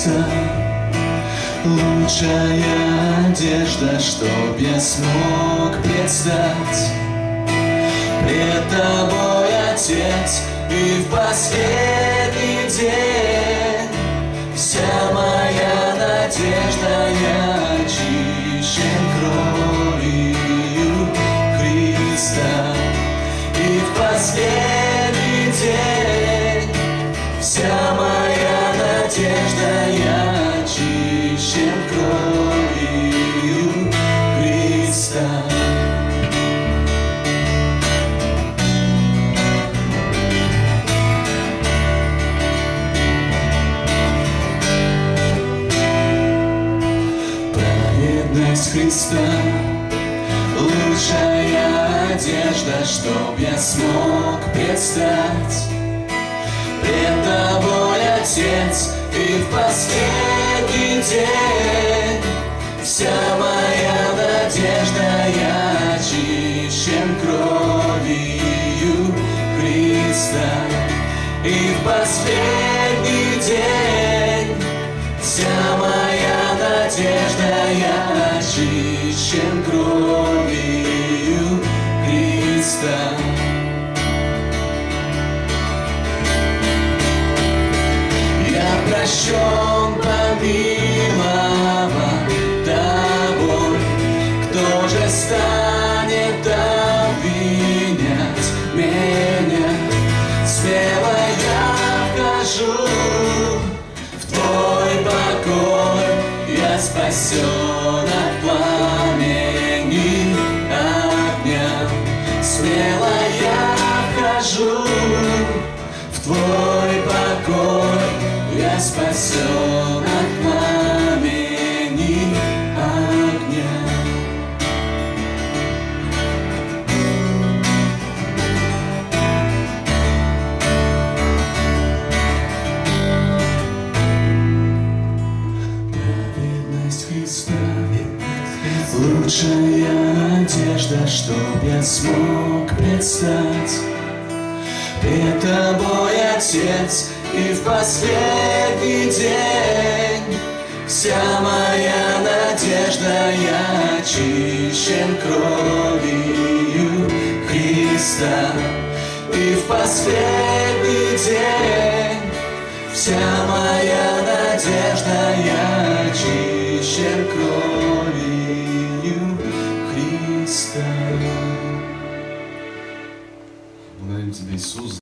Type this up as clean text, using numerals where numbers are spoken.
Христа. Лучшая одежда, чтоб я смог предстать пред Тобой, Отец, и в последний день вся моя надежда, я очищен кровью Христа. И в последний день вся моя надежда, я очищен кровью Христа. Праведность Христа, лучшая одежда, чтоб я смог предстать пред Тобой, Отец, и в последний день вся моя надежда, я очищен кровью Христа. И в последний день вся моя надежда, я очищен кровью Христа. Я прощен, помилован Тобой. Кто же станет обвинять меня? Смело я вхожу в Твой покой. Я спасен от пламени огня. Смело я вхожу в Твой покой. Я спасен от пламени огня. Праведность Христа, лучшая одежда, чтоб я смог предстать пред Тобой, Отец, и в последний день вся моя надежда, я очищен кровью Христа. И в последний день вся моя надежда, я очищен кровью Христа. Благодарим Тебя, Иисус.